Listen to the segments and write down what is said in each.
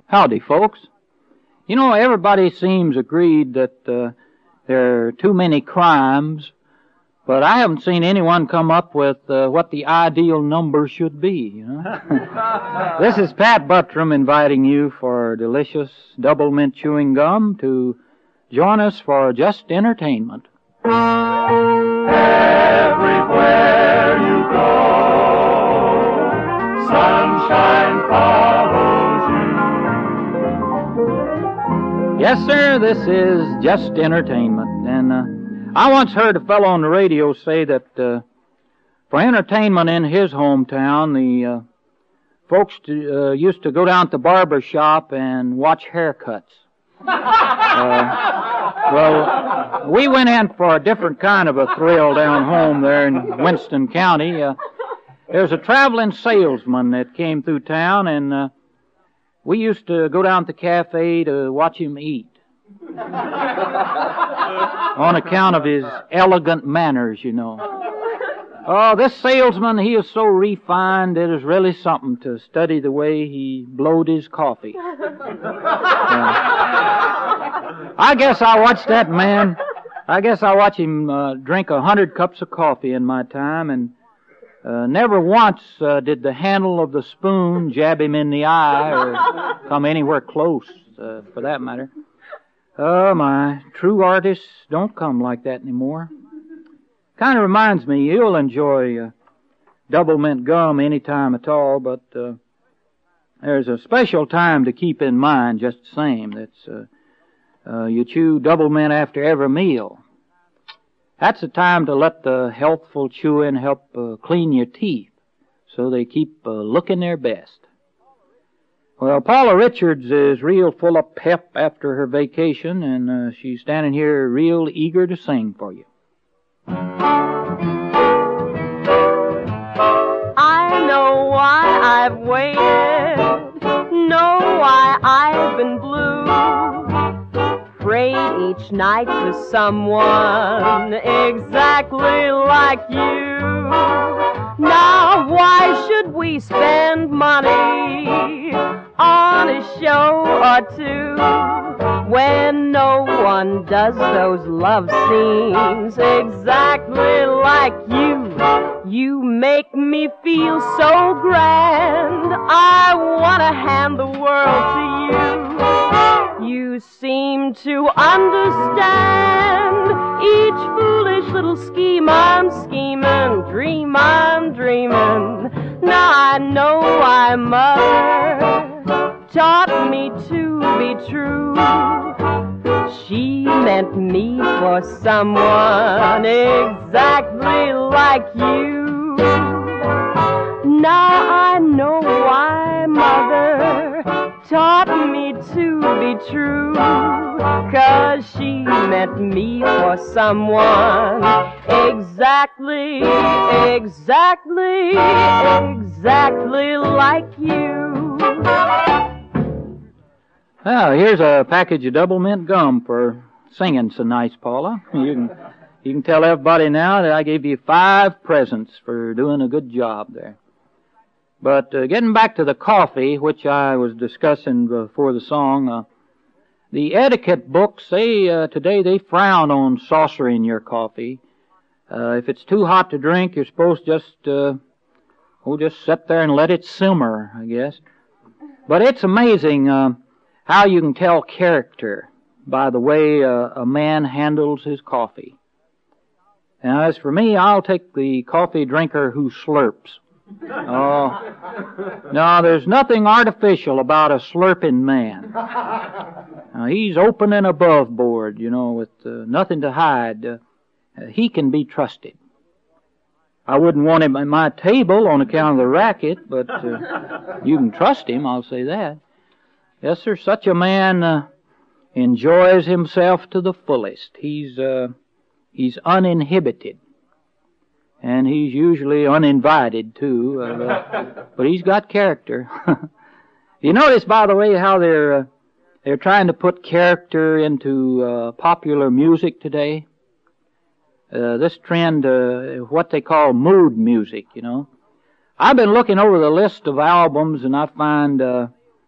Howdy, folks. You know, everybody seems agreed that there are too many crimes, but I haven't seen anyone come up with what the ideal number should be, you know. This is Pat Buttram inviting you for delicious double mint chewing gum to join us for just entertainment. Everywhere you go, sunshine follows you. Yes, sir, this is just entertainment. And I once heard a fellow on the radio say that for entertainment in his hometown, the folks used to go down to the barber shop and watch haircuts. Well, we went in for a different kind of a thrill down home there in Winston County. There's a traveling salesman that came through town, and we used to go down to the cafe to watch him eat on account of his elegant manners, you know. Oh, this salesman, he is so refined, it is really something to study the way he blowed his coffee. I guess I watched that man. I guess I watched him drink 100 cups of coffee in my time, and never once did the handle of the spoon jab him in the eye or come anywhere close, for that matter. Oh, my, true artists don't come like that anymore. Kind of reminds me, you'll enjoy double mint gum any time at all, but there's a special time to keep in mind just the same. That's you chew double mint after every meal. That's the time to let the healthful chewing help clean your teeth so they keep looking their best. Well, Paula Richards is real full of pep after her vacation, and she's standing here real eager to sing for you. I know why I've waited, know why I've been blue. Prayed each night for someone exactly like you. Now why should we spend money on a show or two when no one does those love scenes exactly like you? You make me feel so grand, I want to hand the world to you. You seem to understand each foolish little scheme I'm scheming, dream I'm dreaming. Now I know why Mother taught me to be true. She meant me for someone exactly like you. Now I know why Mother taught me to be true, 'cause she meant me for someone exactly like you. Well, here's a package of double mint gum for singing so nice, Paula. You can tell everybody now that I gave you 5 presents for doing a good job there. But getting back to the coffee, which I was discussing before the song, the etiquette books, today they frown on saucering your coffee. If it's too hot to drink, you're supposed to just sit there and let it simmer, I guess. But it's amazing how you can tell character by the way a man handles his coffee. Now, as for me, I'll take the coffee drinker who slurps. Oh, no, there's nothing artificial about a slurping man. Now, he's open and above board, you know, with nothing to hide. He can be trusted. I wouldn't want him at my table on account of the racket, but you can trust him, I'll say that. Yes, sir, such a man enjoys himself to the fullest. He's uninhibited. And he's usually uninvited, too. But he's got character. You notice, by the way, how they're trying to put character into popular music today? This trend, what they call mood music, you know. I've been looking over the list of albums, and I find that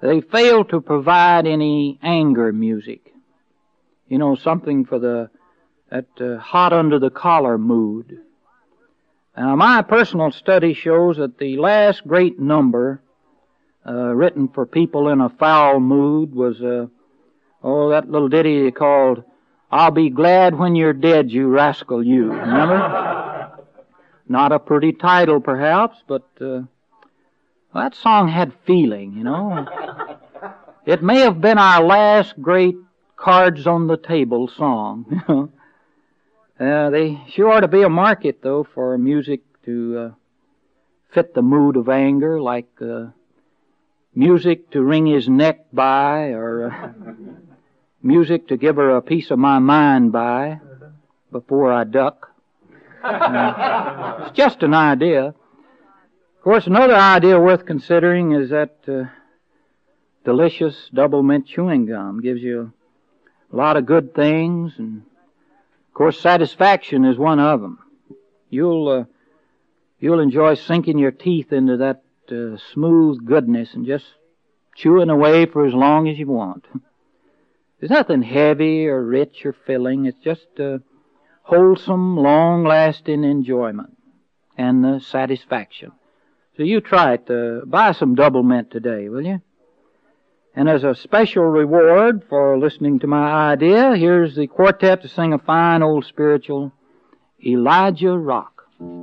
they failed to provide any anger music. You know, something for that hot under the collar mood. Now, my personal study shows that the last great number written for people in a foul mood was that little ditty called "I'll Be Glad When You're Dead, You Rascal You." Remember? Not a pretty title, perhaps, but that song had feeling, you know. It may have been our last great cards on the table song. They sure ought to be a market, though, for music to fit the mood of anger, like music to wring his neck by, or music to give her a piece of my mind by before I duck. It's just an idea. Of course, another idea worth considering is that delicious double mint chewing gum. Gives you a lot of good things, and of course, satisfaction is one of them. You'll enjoy sinking your teeth into that smooth goodness and just chewing away for as long as you want. There's nothing heavy or rich or filling. It's just wholesome, long-lasting enjoyment and satisfaction. So you try it. Buy some double mint today, will you? And as a special reward for listening to my idea, here's the quartet to sing a fine old spiritual, Elijah Rock.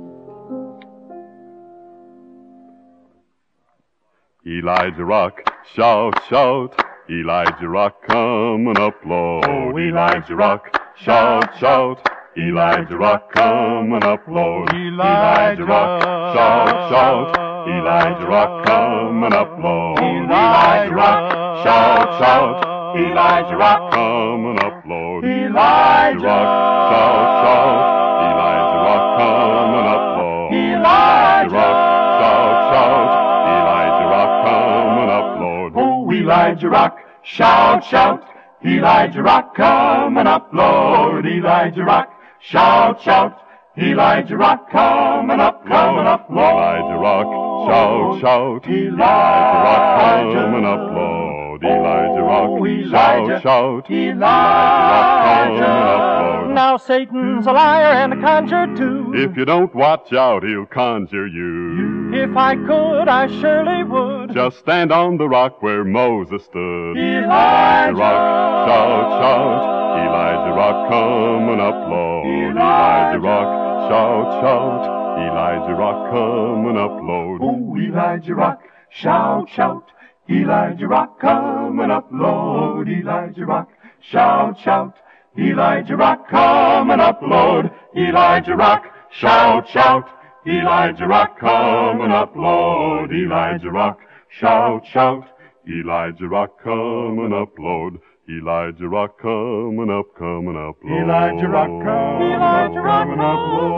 Elijah Rock, shout, shout. Elijah Rock coming up, Lord. Oh, Elijah Rock, shout, shout. Elijah Rock coming up, Lord. Elijah Rock, shout, shout. Elijah Rock coming up, Lord. Elijah Rock, shout, shout. Elijah Rock coming up, Lord. Elijah Rock, shout, shout. Elijah Rock coming up, Lord. Elijah Rock, shout, shout. Elijah Rock coming up, Lord. Oh, Elijah Rock, shout, shout. Elijah Rock coming up, Lord. Elijah Rock, shout, shout. Elijah Rock coming up, Lord. Elijah Rock, shout, shout. Elijah Rock coming up, Lord. Elijah Rock, shout, shout. Elijah Rock coming up, Lord. Now Satan's a liar and a conjurer too. If you don't watch out, he'll conjure you. If I could, I surely would. Just stand on the rock where Moses stood. Elijah Rock, shout, shout. Elijah Rock coming up, Lord. Elijah Rock, shout, shout. Elijah Rock coming up, Lord. Oh, Elijah Rock, shout, shout. Elijah Rock coming up, Lord. Elijah Rock, shout, shout. Elijah Rock coming up, Lord. Elijah Rock, shout, shout. Elijah Rock coming up, Lord. Elijah Rock, shout, shout. Elijah Rock coming up, Lord. Elijah Rock coming up, Lord. Elijah Rock coming up, coming up,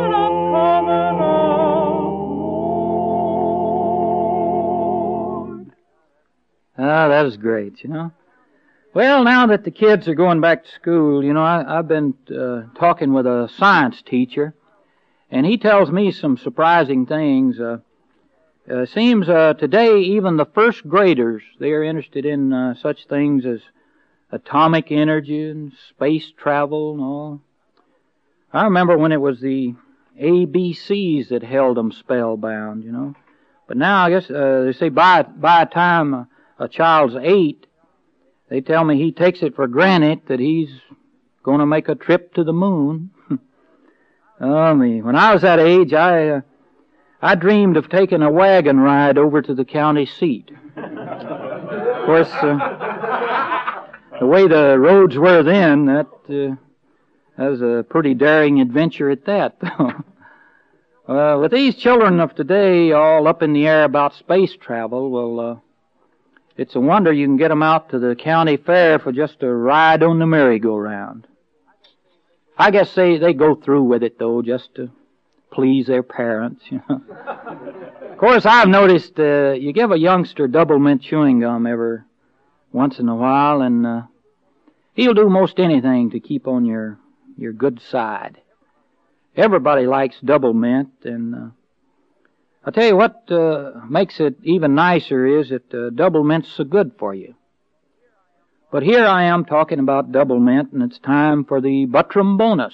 Lord. Ah, that is great, you know. Well, now that the kids are going back to school, you know, I've been talking with a science teacher, and he tells me some surprising things. Seems today even the first graders, they are interested in such things as atomic energy and space travel and all. I remember when it was the ABCs that held them spellbound, you know. But now I guess they say by the time a child's 8, they tell me he takes it for granted that he's going to make a trip to the moon. Oh, me. When I was that age, I dreamed of taking a wagon ride over to the county seat. Of course, the way the roads were then, that was a pretty daring adventure at that. With these children of today all up in the air about space travel, well, it's a wonder you can get them out to the county fair for just a ride on the merry-go-round. I guess they go through with it, though, just to please their parents, you know. Of course, I've noticed you give a youngster double mint chewing gum every once in a while, and he'll do most anything to keep on your good side. Everybody likes double mint, and I'll tell you what makes it even nicer is that double mint's so good for you. But here I am talking about double mint, and it's time for the Buttram bonus.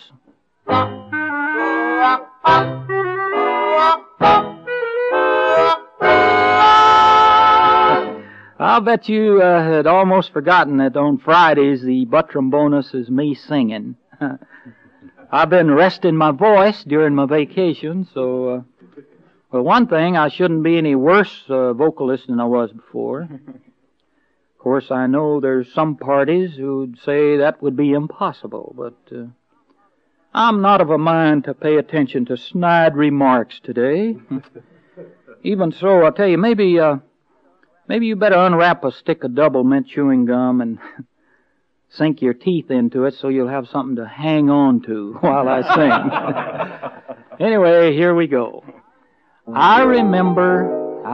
I'll bet you had almost forgotten that on Fridays the Buttram bonus is me singing. I've been resting my voice during my vacation, so, well, one thing, I shouldn't be any worse vocalist than I was before. Of course, I know there's some parties who'd say that would be impossible, but I'm not of a mind to pay attention to snide remarks today. Even so, I'll tell you, maybe you better unwrap a stick of double mint chewing gum and sink your teeth into it so you'll have something to hang on to while I sing. Anyway, here we go. I remember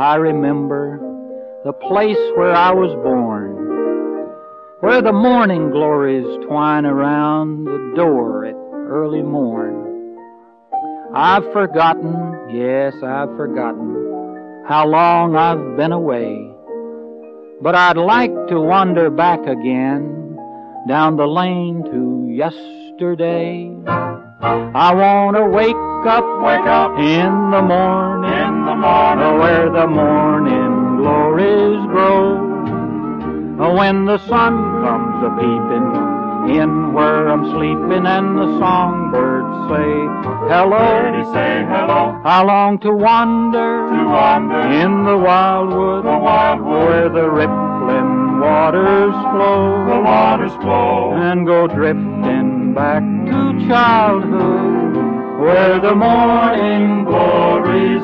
the place where I was born, where the morning glories twine around the door at early morn. I've forgotten, yes, I've forgotten how long I've been away, but I'd like to wander back again down the lane to yesterday. I want to wake up in the morning, where the morning glories grow. When the sun comes a-peeping in where I'm sleeping and the songbirds say hello. They say hello. I long to wander in the wildwood, where the rippling waters flow, and go drifting back to childhood, where the morning glories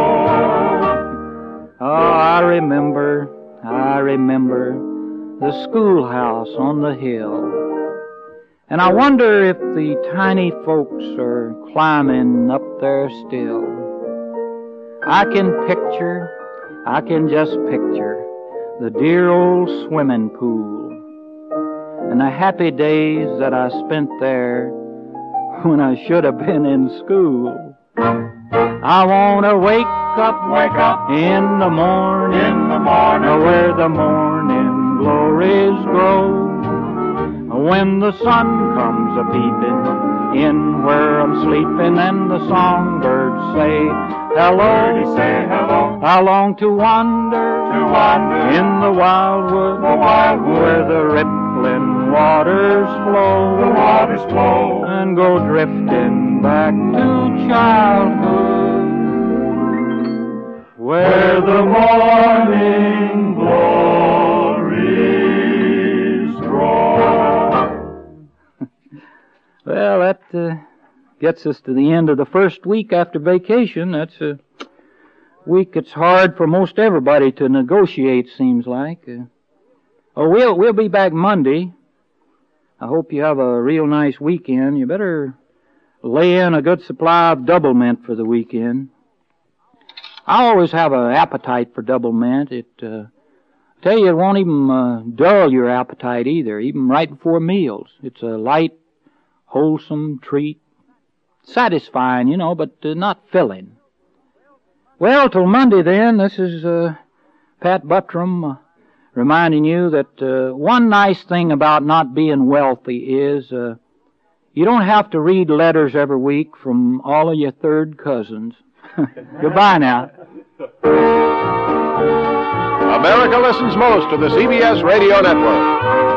grow. Oh, I remember the schoolhouse on the hill, and I wonder if the tiny folks are climbing up there still. I can just picture the dear old swimming pool and the happy days that I spent there when I should have been in school. I want to wake up in the morning, where the morning glories grow. When the sun comes a-peeping in where I'm sleeping and the songbirds say hello. They say hello. I long to wander in the wildwood, where the rippling waters flow, and go drifting back to childhood, where the morning glories grow. Well, that gets us to the end of the first week after vacation. That's a week it's hard for most everybody to negotiate, seems like. We'll be back Monday. I hope you have a real nice weekend. You better lay in a good supply of double mint for the weekend. I always have an appetite for double mint. Tell you, it won't even dull your appetite either, even right before meals. It's a light, wholesome treat. Satisfying, you know, but not filling. Well, till Monday then, this is Pat Buttram reminding you that one nice thing about not being wealthy is you don't have to read letters every week from all of your third cousins. Goodbye now. America listens most to the CBS Radio Network.